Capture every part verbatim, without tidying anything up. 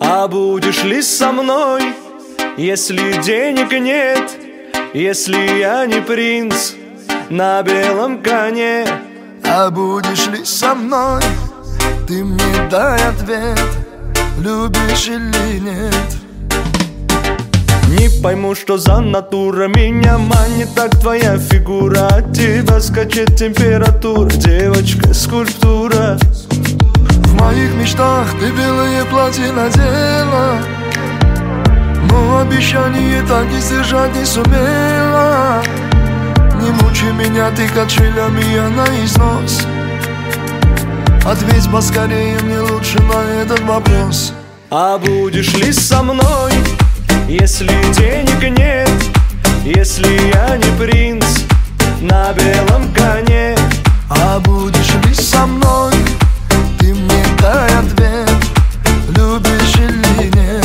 А будешь ли со мной, если денег нет, если я не принц на белом коне? А будешь ли со мной, ты мне дай ответ, любишь или нет? Не пойму, что за натура меня манит так твоя фигура. От тебя скачет температура, девочка, скульптура. В моих мечтах ты белые платья надела, но обещание так и сдержать не сумела. Не мучи меня ты качелями, я на износ. Ответь поскорее мне лучше на этот вопрос. А будешь ли со мной, если денег нет, если я не принц на белом коне? А будешь ли со мной, ты мне дай ответ, любишь или нет?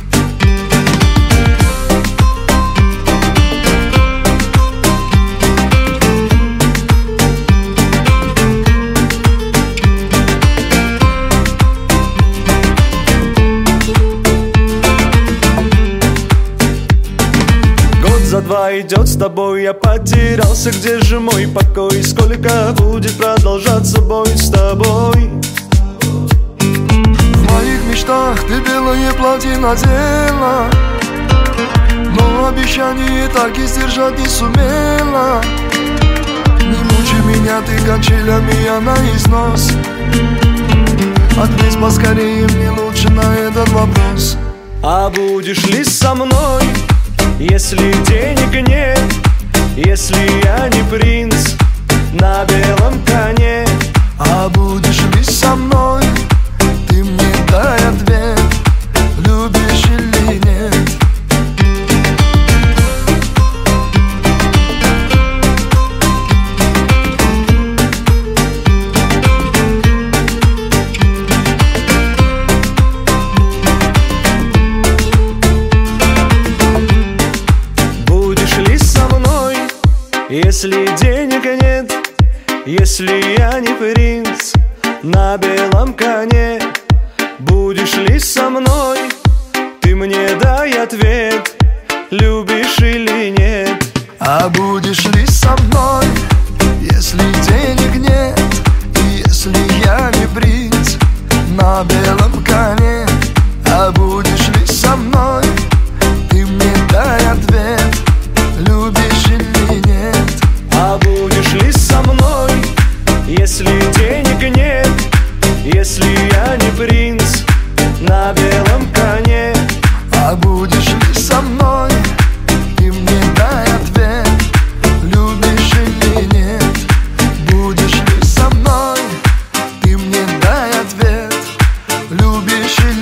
За два идет с тобой, я потерялся, где же мой покой? Сколько будет продолжаться бой с тобой? В моих мечтах ты белое платье надела, но обещание так и сдержать не сумела. Не мучи меня ты качелями, я на износ. Ответь поскорее мне лучше на этот вопрос. А будешь ли со мной, если денег нет, если я не принц на белом коне? А будешь ли со мной, ты мне дай ответ, любишь или нет? Если денег нет, если я не принц на белом коне? Будешь ли со мной, ты мне дай ответ, любишь или нет? А будешь ли со мной, если денег нет, и если я не принц на белом коне? А будешь ли со мной, ты мне дай ответ, любишь или нет? А будешь ли со мной, если денег нет, если я не принц на белом коне? А будешь ли со мной, ты мне дай ответ, любишь или нет? Будешь ли со мной, ты мне дай ответ, любишь или нет?